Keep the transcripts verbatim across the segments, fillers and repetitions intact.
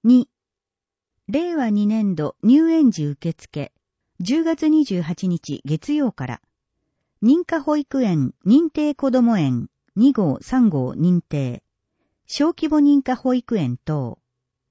に、れいわにねんど入園時受付、じゅうがつにじゅうはちにち月曜から、認可保育園認定こども園にごうさんごう認定、小規模認可保育園等。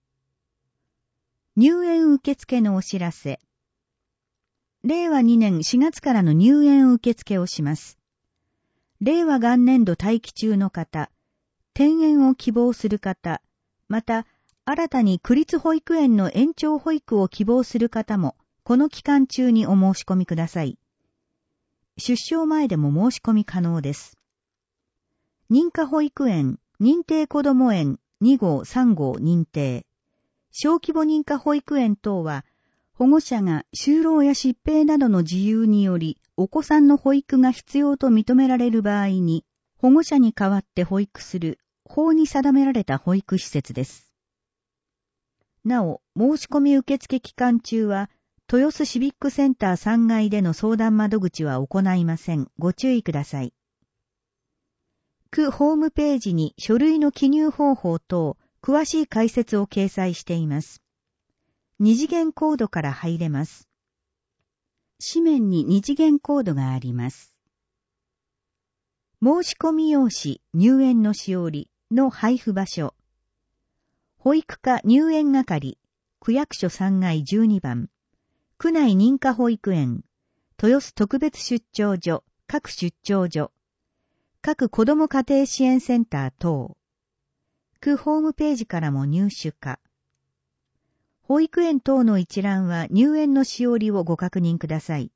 入園受付のお知らせ。れいわにねんしがつからの入園受付をします。れいわ元年度待機中の方、転園を希望する方、また、新たに区立保育園の延長保育を希望する方も、この期間中にお申し込みください。出生前でも申し込み可能です。認可保育園、認定こども園にごうさんごう認定、小規模認可保育園等は、保護者が就労や疾病などの事由により、お子さんの保育が必要と認められる場合に、保護者に代わって保育する、法に定められた保育施設です。なお、申し込み受付期間中は、豊洲シビックセンターさんがいでの相談窓口は行いません。ご注意ください。区ホームページに書類の記入方法等、詳しい解説を掲載しています。二次元コードから入れます。紙面に二次元コードがあります。申し込み用紙、入園のしおりの配布場所。保育課入園係、区役所さんがいじゅうにばん、区内認可保育園、豊洲特別出張所、各出張所、各子ども家庭支援センター等、区ホームページからも入手可。保育園等の一覧は入園のしおりをご確認ください。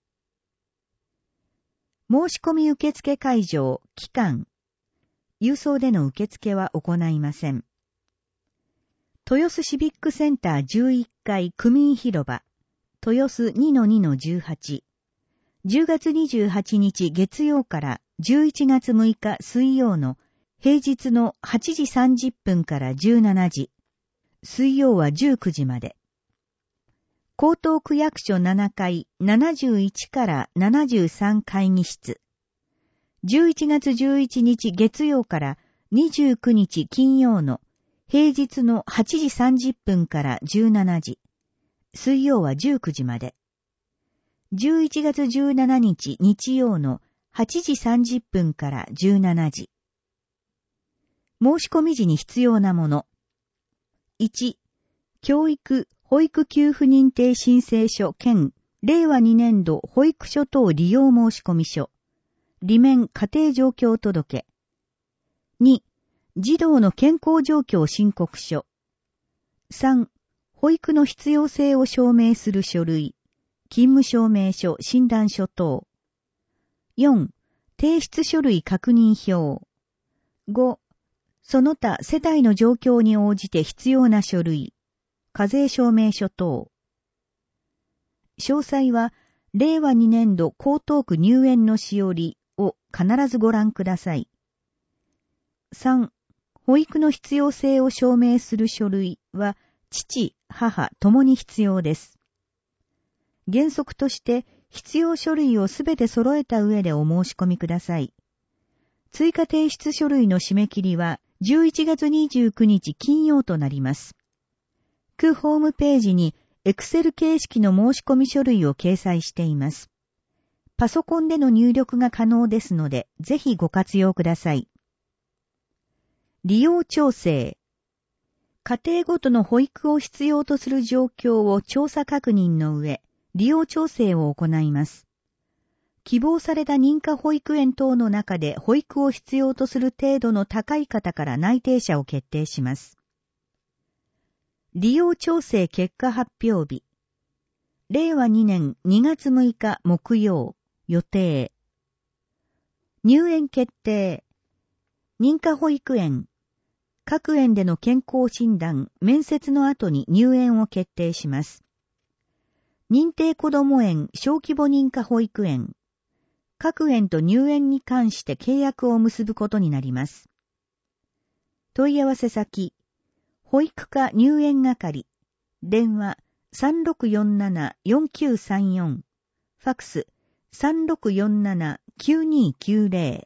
申し込み受付会場、期間、郵送での受付は行いません。豊洲シビックセンターじゅういっかい区民広場、豊洲 にのにのじゅうはち、じゅうがつにじゅうはちにち月曜からじゅういちがつむいか水曜の平日のはちじさんじゅっぷんからじゅうしちじ、水曜はじゅうくじまで。江東区役所ななかいななじゅういちからななじゅうさん会議室、じゅういちがつじゅういちにち月曜からにじゅうくにち金曜の平日のはちじさんじゅっぷんからじゅうしちじ、水曜はじゅうくじまで。じゅういちがつじゅうしちにち日曜のはちじさんじゅっぷんからじゅうしちじ。申し込み時に必要なもの。いち、教育・保育給付認定申請書兼れいわにねんど保育所等利用申込書。裏面家庭状況届。に、児童の健康状況申告書。さん、保育の必要性を証明する書類。勤務証明書、診断書等。よん、提出書類確認票。ご、その他世帯の状況に応じて必要な書類。課税証明書等。詳細は、れいわにねんど江東区入園のしおりを必ずご覧ください。さん、保育の必要性を証明する書類は、父、母ともに必要です。原則として、必要書類をすべて揃えた上でお申し込みください。追加提出書類の締め切りは、じゅういちがつにじゅうくにち金曜となります。区ホームページに、エクセル形式の申し込み書類を掲載しています。パソコンでの入力が可能ですので、ぜひご活用ください。利用調整。家庭ごとの保育を必要とする状況を調査確認の上、利用調整を行います。希望された認可保育園等の中で保育を必要とする程度の高い方から内定者を決定します。利用調整結果発表日。れいわにねんにがつむいか木曜、予定。入園決定。認可保育園。各園での健康診断、面接の後に入園を決定します。認定こども園小規模認可保育園。各園と入園に関して契約を結ぶことになります。問い合わせ先。保育課入園係。電話 さんろくよんななよんきゅうさんよん。ファックス さんろくよんななきゅうにきゅうぜろ。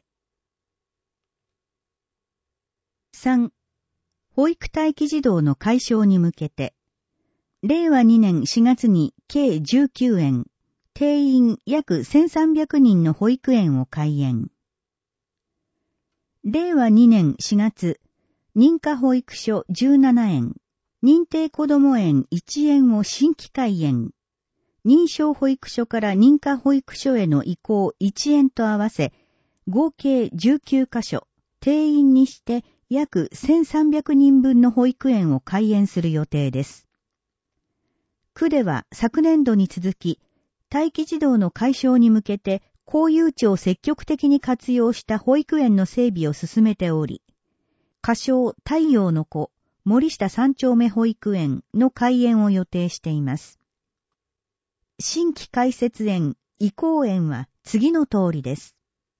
さん、保育待機児童の解消に向けて、 れいわにねんしがつに計じゅうきゅうえん、定員約せんさんびゃくにんの保育園を開園。れいわにねんしがつ、認可保育所じゅうななえん、認定こども園いちえんを新規開園。認証保育所から認可保育所への移行いちえんと合わせ、合計じゅうきゅうかしょ、定員にして約せんさんびゃくにんぶんの保育園を開園する予定です。区では昨年度に続き、待機児童の解消に向けて公有地を積極的に活用した保育園の整備を進めており、仮称太陽の子、森下三丁目保育園の開園を予定しています。新規開設園、移行園は次の通りです。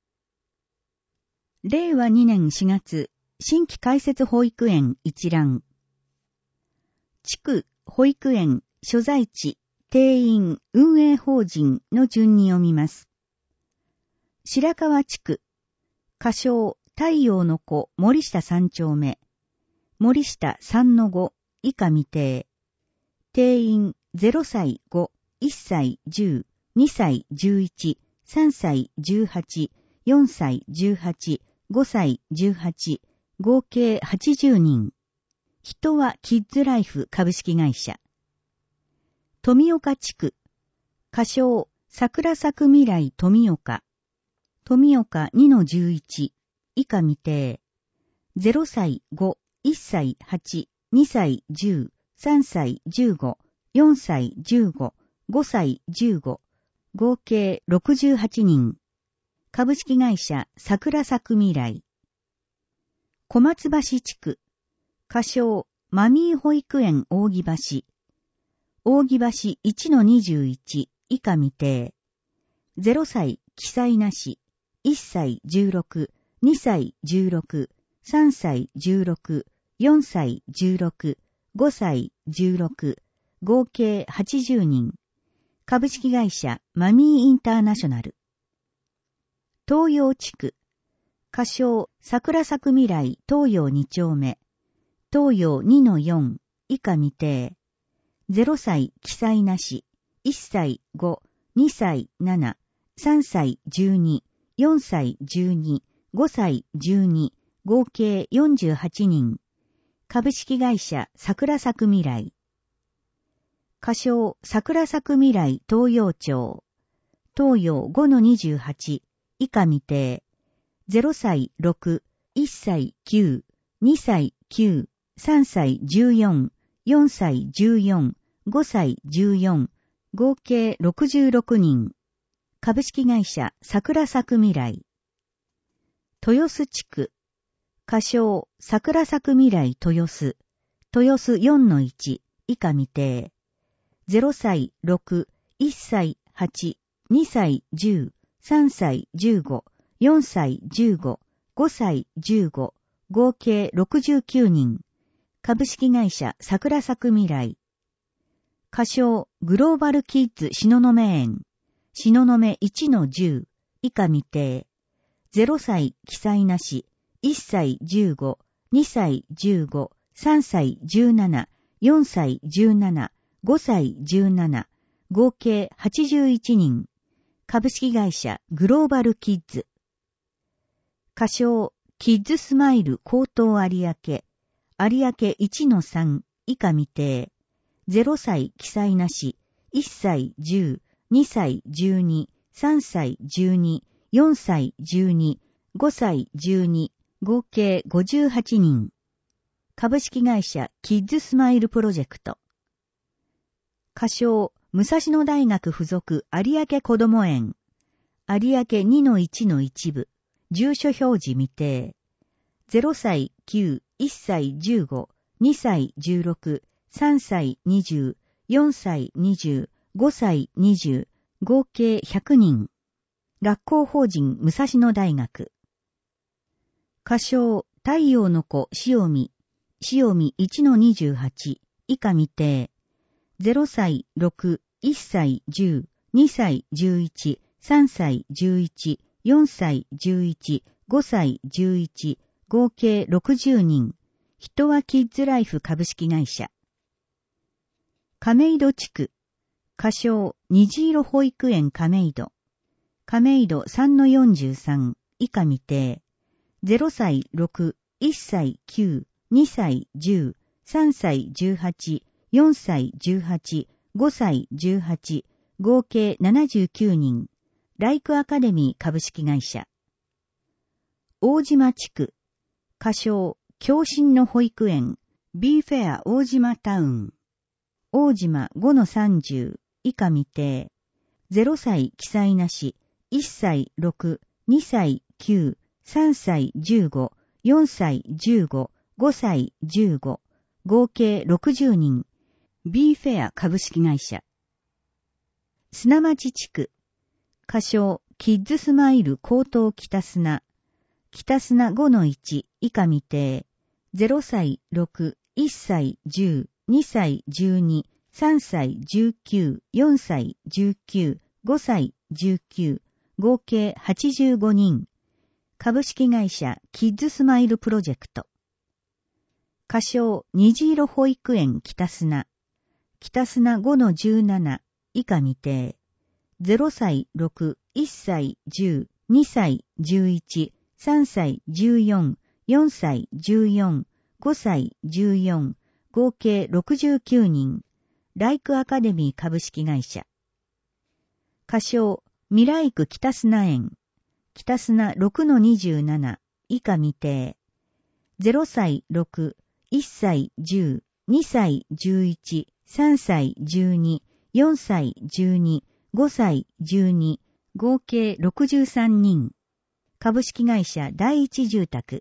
れいわにねんしがつ、新規開設保育園一覧。地区、保育園、所在地、定員、運営法人の順に読みます。白川地区、仮称、太陽の子、森下三丁目、森下さんのご、以下未定。定員、ぜろさいご、いっさいじゅう、にさいじゅういち、さんさいじゅうはち、よんさいじゅうはち、ごさいじゅうはち、合計はちじゅうにん。人はキッズライフ株式会社。富岡地区、仮称、桜咲く未来富岡。富岡 にのじゅういち、以下未定。ぜろさいご、いっさいはち、にさいじゅう、さんさいじゅうご、よんさいじゅうご、ごさいじゅうご、合計ろくじゅうはちにん。株式会社桜咲く未来。小松橋地区、仮称マミー保育園扇橋。扇橋 いちのにじゅういち、以下未定。ぜろさい記載なし、いっさいじゅうろく、にさいじゅうろく、さんさいじゅうろく、よんさいじゅうろく、ごさいじゅうろく、合計はちじゅうにん。株式会社マミーインターナショナル。東洋地区、仮称桜咲く未来東洋に丁目、東洋 にのよん、以下未定。ぜろさい記載なし、いっさいご、にさいなな、さんさいじゅうに、よんさいじゅうに、ごさいじゅうに、合計よんじゅうはちにん。株式会社桜咲く未来。仮称桜咲く未来東洋町。東洋 ごのにじゅうはち、以下未定。ぜろさいろく、いっさいきゅう、にさいきゅう、さんさいじゅうよん、よんさいじゅうよん、ごさいじゅうよん、合計ろくじゅうろくにん。株式会社桜咲く未来。豊洲地区、仮称桜咲く未来豊洲、豊洲 よんのいち、以下未定。ぜろさいろく、いっさいはち、にさいじゅう、さんさいじゅうご、よんさいじゅうご、ごさいじゅうご、合計ろくじゅうきゅうにん。株式会社桜咲く未来。仮称グローバルキッズ東雲園。東雲 いちのじゅう、以下未定。ぜろさい記載なし、いっさいじゅうご、にさいじゅうご、さんさいじゅうなな、よんさいじゅうなな、ごさいじゅうなな、合計はちじゅういちにん。株式会社グローバルキッズ。仮称キッズスマイル江東有明。有明 いちのさん、以下未定。ぜろさい記載なし、いっさいじゅう、にさいじゅうに、さんさいじゅうに、よんさいじゅうに、ごさいじゅうに、合計ごじゅうはちにん。株式会社キッズスマイルプロジェクト。仮称武蔵野大学附属有明こども園。有明 にのいちの一部。住所表示未定。ぜろさいきゅう、いっさいじゅうご、にさいじゅうろく、さんさいにじゅう、よんさいにじゅう、ごさいにじゅう、合計ひゃくにん。学校法人武蔵野大学。仮称太陽の子塩見。塩見 いちのにじゅうはち、以下未定。ぜろさいろく、いっさいじゅう、にさいじゅういち、さんさいじゅういち、よんさいじゅういち、ごさいじゅういち、合計ろくじゅうにん。人はキッズライフ株式会社。 亀戸地区、仮称、虹色保育園亀戸。亀戸 さんのよんじゅうさん、以下未定。ゼロさいろく、いっさいきゅう、にさいじゅう、さんさいじゅうはち、よんさいじゅうはち、ごさいじゅうはち、合計ななじゅうきゅうにん。ライクアカデミー株式会社。大島地区、仮称、共進の保育園、ビーフェア大島タウン。大島 ごのさんじゅう、以下未定。ゼロさい記載なし、いっさいろく、にさいきゅう、さんさいじゅうご、よんさいじゅうご、ごさいじゅうご、合計ろくじゅうにん。ビーフェア株式会社。砂町地区、仮称、キッズスマイル高等北砂。北砂 ごのいち、以下未定。ゼロさいろく、いっさいじゅう、にさいじゅうに、さんさいじゅうきゅう、よんさいじゅうきゅう、ごさいじゅうきゅう、合計はちじゅうごにん。株式会社キッズスマイルプロジェクト。仮称、虹色保育園北砂。北砂 ごのじゅうなな、以下未定。ゼロさいろく、いっさいじゅう、にさいじゅういち、さんさいじゅうよん、よんさいじゅうよん、ごさいじゅうよん、合計ろくじゅうきゅうにん。ライクアカデミー株式会社。仮称、未来区北砂園。北砂 ろくのにじゅうなな、以下未定。ゼロさいろく、いっさいじゅう、にさいじゅういち、さんさいじゅうに、よんさいじゅうに、ごさいじゅうに、合計ろくじゅうさんにん。株式会社第一住宅。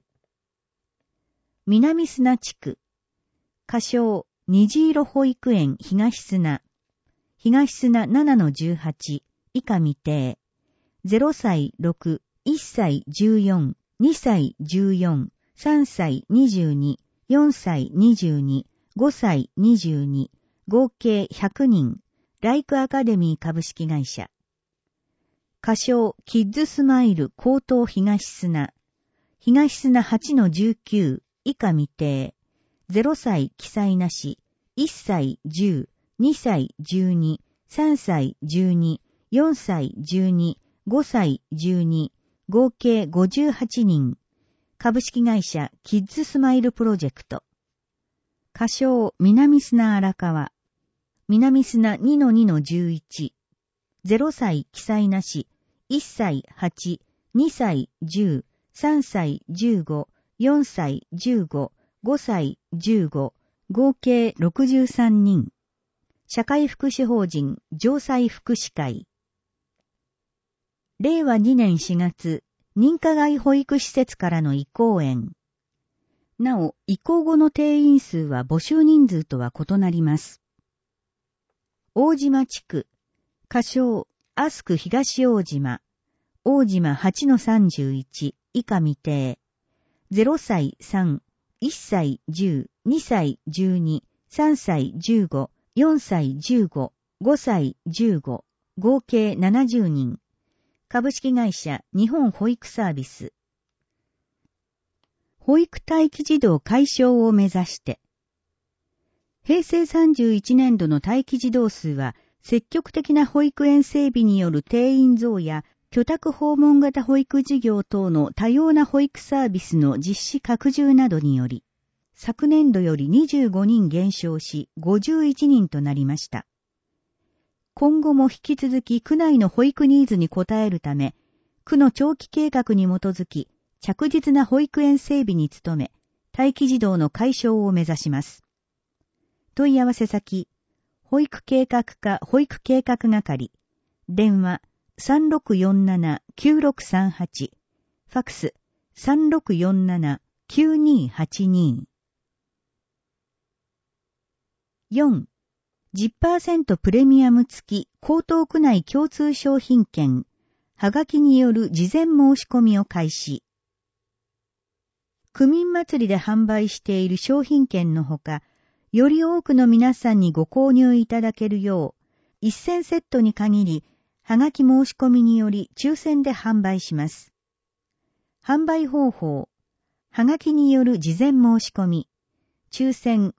南砂地区。仮称、虹色保育園東砂。東砂 ななのじゅうはち、以下未定。ゼロさいろく、いっさいじゅうよん、にさいじゅうよん、さんさいにじゅうに、よんさいにじゅうに、ごさいにじゅうに、合計ひゃくにん。ライクアカデミー株式会社。仮称、キッズスマイル高等東砂。東砂 はちのじゅうきゅう、以下未定。ゼロさい記載なし、いっさいじゅう、にさいじゅうに、さんさいじゅうに、よんさいじゅうに、ごさいじゅうに、合計ごじゅうはちにん。株式会社キッズスマイルプロジェクト。仮称、南砂荒川。南砂 にのにのじゅういち。ゼロさい記載なし、いっさいはち、にさいじゅう、さんさいじゅうご、よんさいじゅうご、ごさいじゅうご、合計ろくじゅうさんにん。社会福祉法人城西福祉会。れいわにねんしがつ、認可外保育施設からの移行園。なお、移行後の定員数は募集人数とは異なります。大島地区、仮称、アスク東大島。大島 はちのさんじゅういち、以下未定。ゼロさいさん、いっさいじゅう、にさいじゅうに、さんさいじゅうご、よんさいじゅうご、ごさいじゅうご、合計ななじゅうにん。株式会社日本保育サービス。保育待機児童解消を目指して。へいせいさんじゅういちねんどの待機児童数は、積極的な保育園整備による定員増や、居宅訪問型保育事業等の多様な保育サービスの実施拡充などにより、昨年度よりにじゅうごにん減少しごじゅういちにんとなりました。今後も引き続き区内の保育ニーズに応えるため、区の長期計画に基づき、着実な保育園整備に努め、待機児童の解消を目指します。問い合わせ先、保育計画課保育計画係、電話 さんろくよんななきゅうろくさんはち、ファクス さんろくよんななきゅうにはちに。よん. じゅっパーセント プレミアム付き江東区内共通商品券、はがきによる事前申し込みを開始。区民祭りで販売している商品券のほか、より多くの皆さんにご購入いただけるよう、せんセットに限り、はがき申し込みにより抽選で販売します。販売方法、はがきによる事前申し込み、抽選、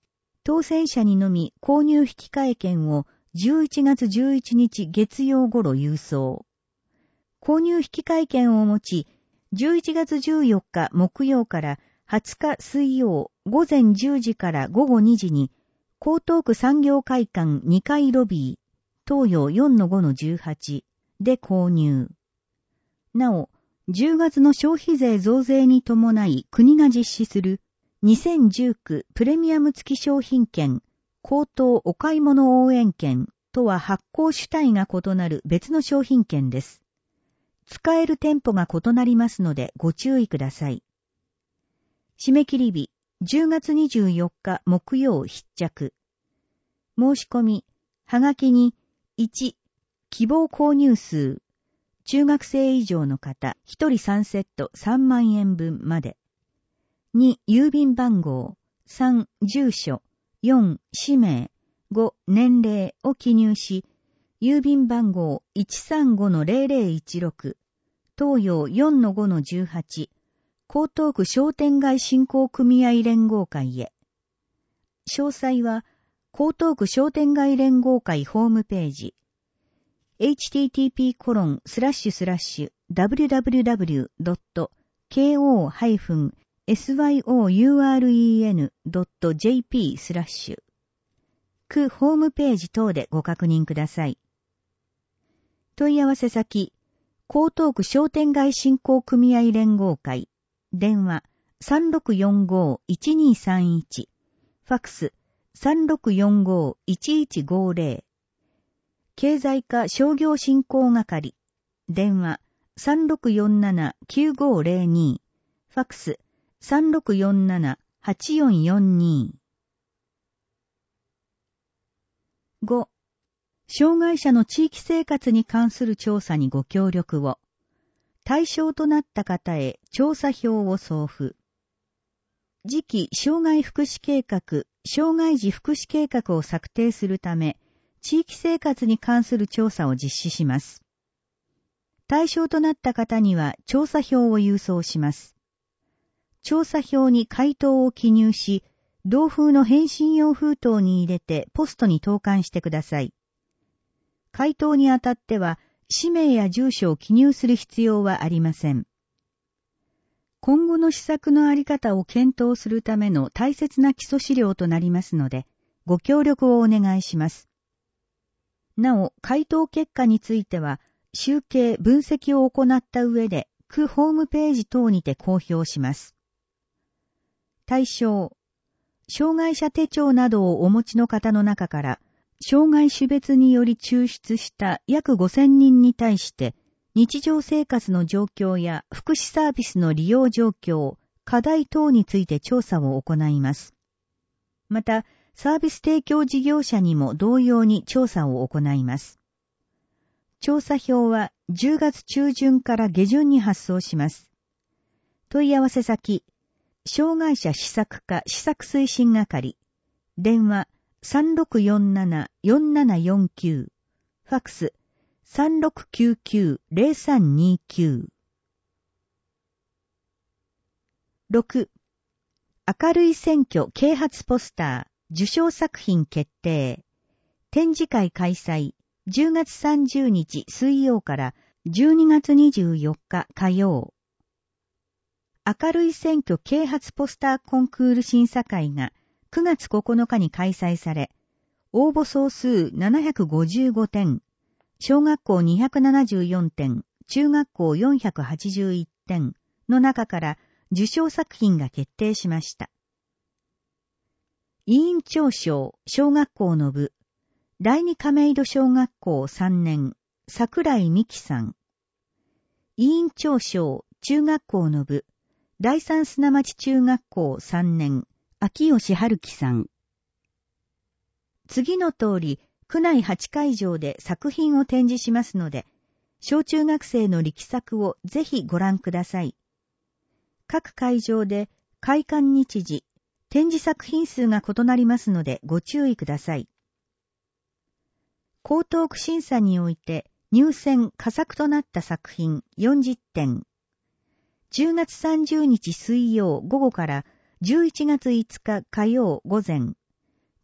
当選者にのみ購入引換券をじゅういちがつじゅういちにち月曜頃郵送。購入引換券を持ち、じゅういちがつじゅうよっか木曜からはつか水曜午前じゅうじから午後にじに、江東区産業会館にかいロビー、東洋 よんのごのじゅうはち で購入。なお、じゅうがつの消費税増税に伴い国が実施するにせんじゅうきゅうプレミアム付き商品券、高騰お買い物応援券とは発行主体が異なる別の商品券です。使える店舗が異なりますのでご注意ください。締め切り日、じゅうがつにじゅうよっか木曜必着。申し込み、はがきに、いち、希望購入数、中学生以上の方、ひとりさんセットさんまんえんぶんまで。に、郵便番号、さん、住所、よん、氏名、ご、年齢を記入し、郵便番号 いちさんごのぜろぜろいちろく、東洋 よんのごのじゅうはち、江東区商店街振興組合連合会へ。詳細は、江東区商店街連合会ホームページ、エイチティーティーピーコロンスラッシュスラッシュダブリュダブリュダブリュドットケーオーハイフンエスワイオーユーアールイーエヌドットジェーピースラッシュ区ホームページ等でご確認ください。問い合わせ先、江東区商店街振興組合連合会、電話 さんろくよんごいちにさんいち、ファックス さんろくよんごいちいちごぜろ、経済課商業振興係、電話 さんろくよんななきゅうごぜろに、ファックス さんろくよんななはちよんよんに。ご. 障害者の地域生活に関する調査にご協力を。対象となった方へ調査票を送付。次期障害福祉計画、障害児福祉計画を策定するため、地域生活に関する調査を実施します。対象となった方には調査票を郵送します。調査票に回答を記入し、同封の返信用封筒に入れてポストに投函してください。回答にあたっては、氏名や住所を記入する必要はありません。今後の施策のあり方を検討するための大切な基礎資料となりますので、ご協力をお願いします。なお、回答結果については、集計・分析を行った上で、区ホームページ等にて公表します。対象、障害者手帳などをお持ちの方の中から、障害種別により抽出した約ごせんにんに対して、日常生活の状況や福祉サービスの利用状況、課題等について調査を行います。また、サービス提供事業者にも同様に調査を行います。調査票はじゅうがつちゅうじゅんから下旬に発送します。問い合わせ先、障害者施策課施策推進係、電話 さんろくよんななよんななよんきゅう、ファックス さんろくきゅうきゅうぜろさんにきゅう。ろく. 明るい選挙啓発ポスター受賞作品決定。展示会開催。じゅうがつさんじゅうにち水曜からじゅうにがつにじゅうよっか火曜。明るい選挙啓発ポスターコンクール審査会がくがつここのかに開催され、応募総数ななひゃくごじゅうごてん、小学校にひゃくななじゅうよんてん、中学校よんひゃくはちじゅういってんの中から受賞作品が決定しました。委員長賞小学校の部、第二亀戸小学校さんねん、桜井美希さん。委員長賞中学校の部、第三砂町中学校さんねん、秋吉春樹さん。次の通り、区内はちかいじょうで作品を展示しますので、小中学生の力作をぜひご覧ください。各会場で開館日時、展示作品数が異なりますのでご注意ください。江東区審査において入選佳作となった作品よんじゅってん。じゅうがつさんじゅうにち水曜午後からじゅういちがついつか火曜午前、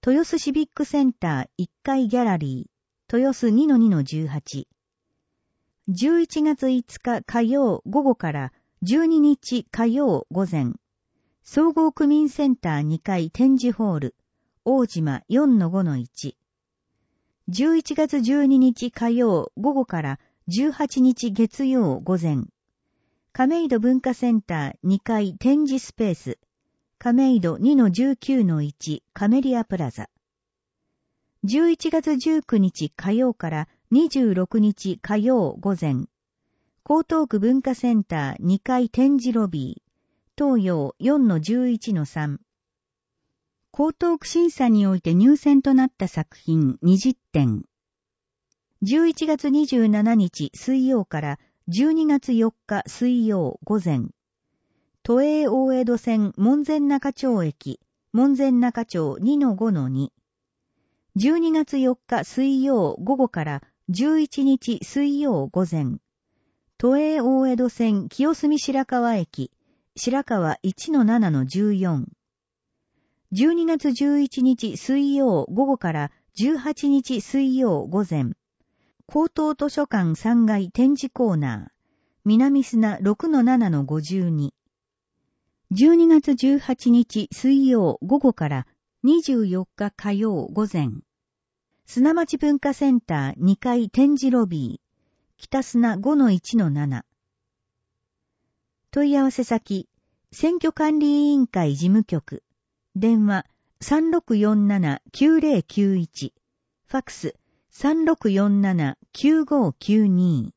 豊洲シビックセンターいっかいギャラリー、豊洲 にのにのじゅうはち。じゅういちがついつか火曜午後からじゅうににち火曜午前、総合区民センターにかい展示ホール、大島 よんのごのいち。じゅういちがつじゅうににち火曜午後からじゅうはちにち月曜午前、亀戸文化センターにかい展示スペース、亀戸 にのじゅうきゅうのいち カメリアプラザ。じゅういちがつじゅうくにち火曜からにじゅうろくにち火曜午前、江東区文化センターにかい展示ロビー、東洋 よんのじゅういちのさん。江東区審査において入選となった作品にじゅってん。じゅういちがつにじゅうしちにち水曜からじゅうにがつよっか水曜午前、都営大江戸線門前仲町駅、門前仲町 にのごのに。じゅうにがつよっか水曜午後からじゅういちにち水曜午前、都営大江戸線清澄白河駅、白河 いちのななのじゅうよん。じゅうにがつじゅういちにち水曜午後からじゅうはちにち水曜午前、江東図書館さんがい展示コーナー、南砂 ろくのななのごじゅうに。じゅうにがつじゅうはちにち水曜午後からにじゅうよっか火曜午前、砂町文化センターにかい展示ロビー、北砂 ごのいちのなな。問い合わせ先、選挙管理委員会事務局、電話 さんろくよんななきゅうぜろきゅういち、ファックス さんろくよんななきゅうごきゅうに。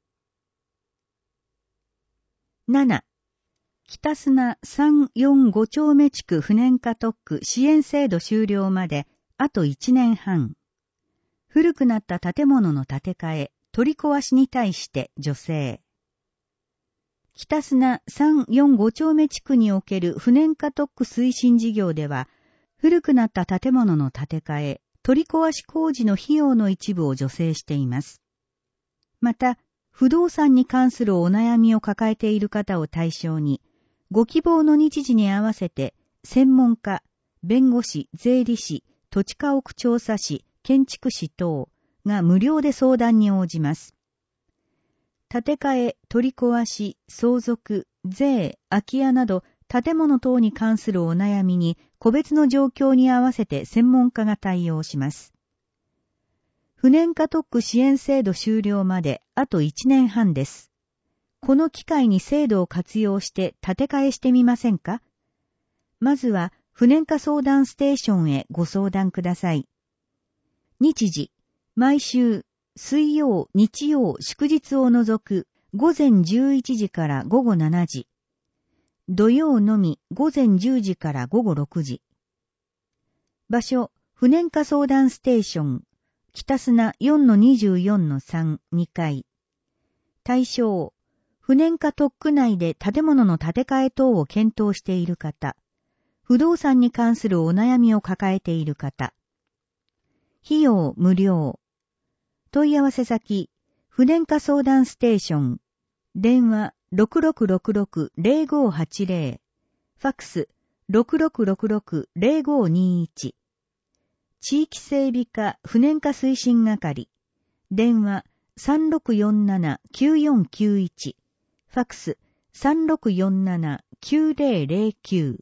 なな. 北砂さんよんご丁目地区不燃化特区支援制度終了まであといちねんはん。古くなった建物の建て替え、取り壊しに対して助成。北砂さんよんご丁目地区における不燃化特区推進事業では、古くなった建物の建て替え、取り壊し工事の費用の一部を助成しています。また、不動産に関するお悩みを抱えている方を対象に、ご希望の日時に合わせて、専門家、弁護士、税理士、土地家屋調査士、建築士等が無料で相談に応じます。建て替え、取り壊し、相続、税、空き家など建物等に関するお悩みに個別の状況に合わせて専門家が対応します。不燃化特区支援制度終了まであといちねんはんです。この機会に制度を活用して建て替えしてみませんか？まずは不燃化相談ステーションへご相談ください。日時、毎週、水曜、日曜、祝日を除く午前じゅういちじから午後しちじ。土曜のみ午前じゅうじから午後ろくじ。場所、不燃化相談ステーション、北砂 よんのにじゅうよんのさん、にかい。対象、不燃化特区内で建物の建て替え等を検討している方、不動産に関するお悩みを抱えている方。費用無料。問い合わせ先、不燃化相談ステーション、電話 ろくろくろくろくぜろごはちぜろ、ファックス ろくろくろくろくぜろごにいち、地域整備課不燃化推進係、電話 さんろくよんななきゅうよんきゅういち、ファックス さんろくよんななきゅうぜろぜろきゅう。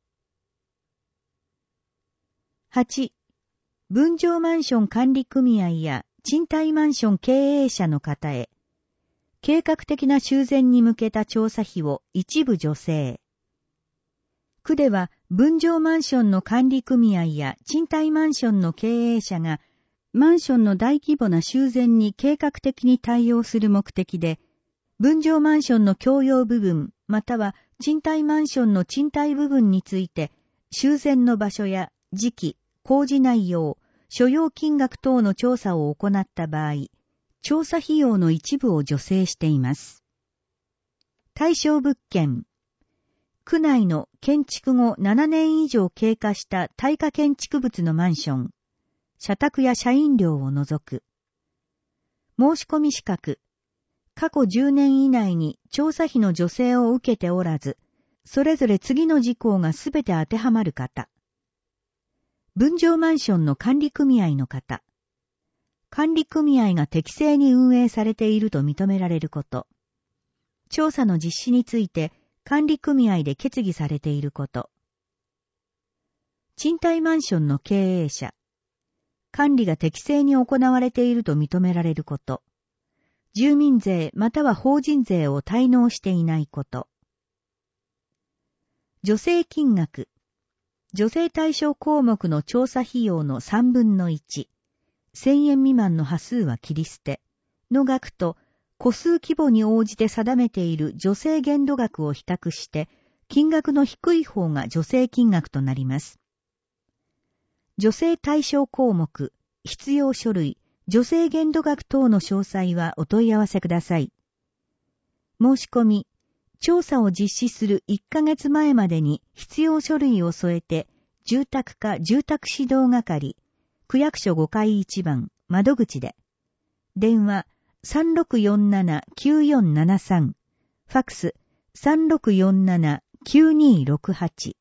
はち. 分譲マンション管理組合や賃貸マンション経営者の方へ、計画的な修繕に向けた調査費を一部助成。区では分譲マンションの管理組合や賃貸マンションの経営者がマンションの大規模な修繕に計画的に対応する目的で、分譲マンションの共用部分または賃貸マンションの賃貸部分について修繕の場所や時期、工事内容、所要金額等の調査を行った場合、調査費用の一部を助成しています。対象物件。区内の建築後ななねん以上経過した耐火建築物のマンション。社宅や社員寮を除く。申し込み資格。過去じゅうねん以内に調査費の助成を受けておらず、それぞれ次の事項がすべて当てはまる方。 分譲マンションの管理組合の方。管理組合が適正に運営されていると認められること。調査の実施について管理組合で決議されていること。賃貸マンションの経営者。管理が適正に行われていると認められること。住民税または法人税を滞納していないこと。助成金額。助成対象項目の調査費用のさんぶんのいち。せんえん未満の端数は切り捨て。の額と、個数規模に応じて定めている助成限度額を比較して、金額の低い方が助成金額となります。助成対象項目、必要書類、助成限度額等の詳細はお問い合わせください。申し込み、調査を実施するいっかげつまえまでに必要書類を添えて、住宅課住宅指導係、区役所ごかいいちばん、窓口で。電話 さんろくよんななきゅうよんななさん、ファックス さんろくよんななきゅうにろくはち。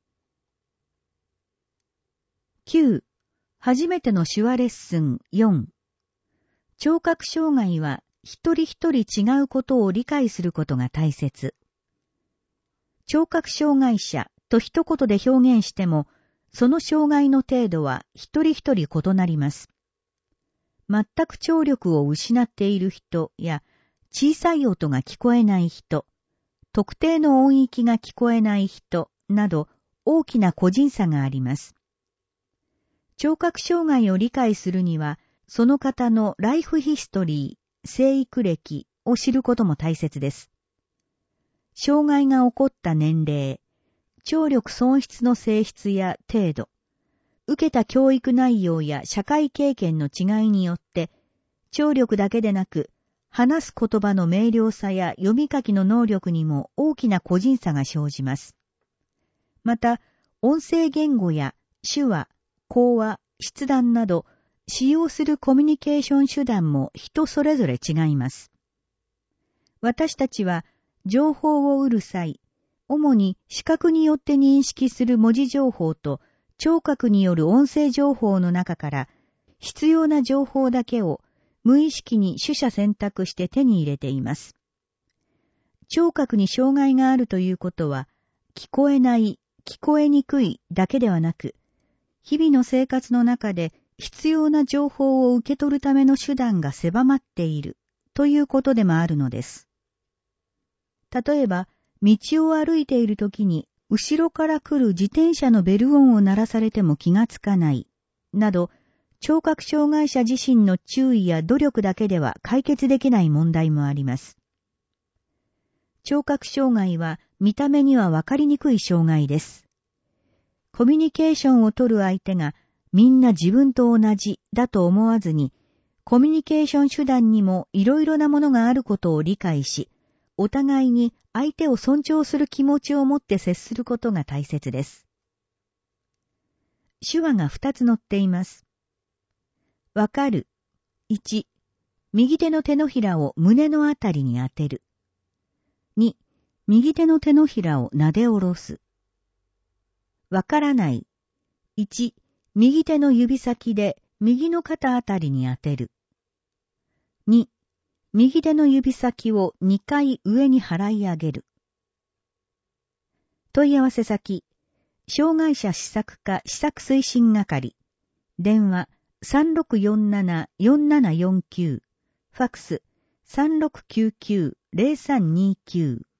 きゅう. 初めての手話レッスンよん。聴覚障害は一人一人違うことを理解することが大切。聴覚障害者と一言で表現しても、その障害の程度は一人一人異なります。全く聴力を失っている人や、小さい音が聞こえない人、特定の音域が聞こえない人など大きな個人差があります。聴覚障害を理解するには、その方のライフヒストリー、生育歴を知ることも大切です。障害が起こった年齢、聴力損失の性質や程度、受けた教育内容や社会経験の違いによって、聴力だけでなく、話す言葉の明瞭さや読み書きの能力にも大きな個人差が生じます。また、音声言語や手話、口話、筆談など、使用するコミュニケーション手段も人それぞれ違います。私たちは、情報を得る際、主に視覚によって認識する文字情報と聴覚による音声情報の中から必要な情報だけを無意識に取捨選択して手に入れています。聴覚に障害があるということは聞こえない、聞こえにくいだけではなく、日々の生活の中で必要な情報を受け取るための手段が狭まっているということでもあるのです。例えば、道を歩いているときに、後ろから来る自転車のベル音を鳴らされても気がつかない、など、聴覚障害者自身の注意や努力だけでは解決できない問題もあります。聴覚障害は見た目にはわかりにくい障害です。コミュニケーションを取る相手がみんな自分と同じだと思わずに、コミュニケーション手段にもいろいろなものがあることを理解し、お互いに相手を尊重する気持ちを持って接することが大切です。手話がふたつ載っています。わかる。いち、右手の手のひらを胸のあたりに当てる。に、右手の手のひらを撫で下ろす。わからない。いち、右手の指先で右の肩あたりに当てる。に、右手の指先をにかい上に払い上げる。問い合わせ先、障害者施策課施策推進係、電話 さんろくよんななよんななよんきゅう、ファックス さんろくきゅうきゅうゼロさんにきゅう。